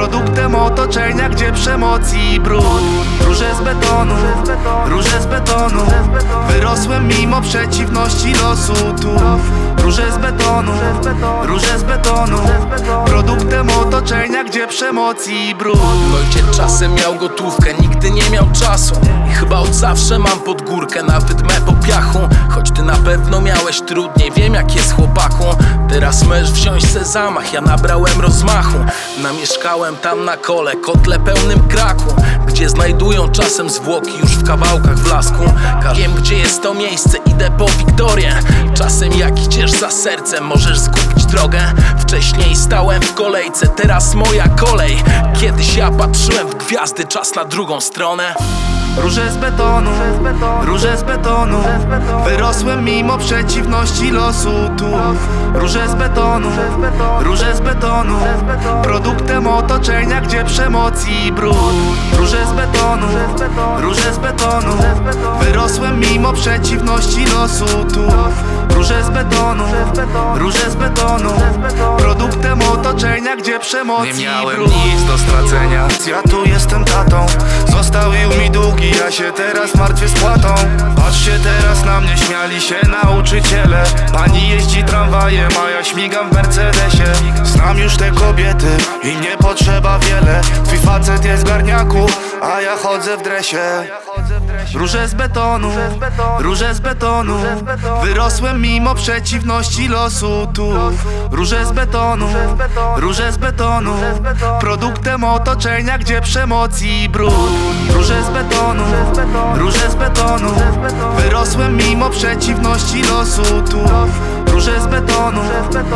produktem otoczenia, gdzie przemoc i brud. Róże z betonu, róże z betonu, wyrosłem mimo przeciwności losu tu. Róże z betonu, róże z betonu, produktem otoczenia, gdzie przemoc i brud. Ojciec czasem miał gotówkę, nigdy nie miał czasu i chyba od zawsze mam pod górkę, nawet me po piachu. Choć ty na pewno miałeś trudniej, wiem jak jest chłopaku. Teraz możesz wziąć se zamach, ja nabrałem rozmachu. Namieszkałem tam na kole, kotle pełnym kraku, gdzie znajdują czasem zwłoki już w kawałkach blasku. Wiem gdzie jest to miejsce, idę po Wiktorię. Czasem jak idziesz za sercem, możesz zgubić drogę. Wcześniej stałem w kolejce, teraz moja kolej. Kiedyś ja patrzyłem w gwiazdy, czas na drugą stronę. Róże z betonu, róże z betonu, wyrosłem mimo przeciwności losu tu. Róże z betonu, róże z betonu, produktem otoczenia, gdzie przemoc i brud. Róże z betonu, róże z betonu, wyrosłem mimo przeciwności losu tu. Róże z betonu, róże z betonu, produktem otoczenia, gdzie przemoc i brud. Nie miałem nic do stracenia, ja tu jestem tatą. Zostawił mi długi, ja się teraz martwię spłatą. Patrzcie teraz na mnie, śmiali się nauczyciele. Pani jeździ tramwajem, a ja śmigam w Mercedesie. Znam już te kobiety i nie potrzeba wiele. Twój facet jest w garniaku, a ja chodzę w dresie. Róże z betonu, róże z betonu, wyrosłem mimo przeciwności losu tu. Róże z betonu, róże z betonu, produktem otoczenia, gdzie przemoc i brud. Róże z betonu, róże z betonu, wyrosłem mimo przeciwności losu tu. Róże z betonu.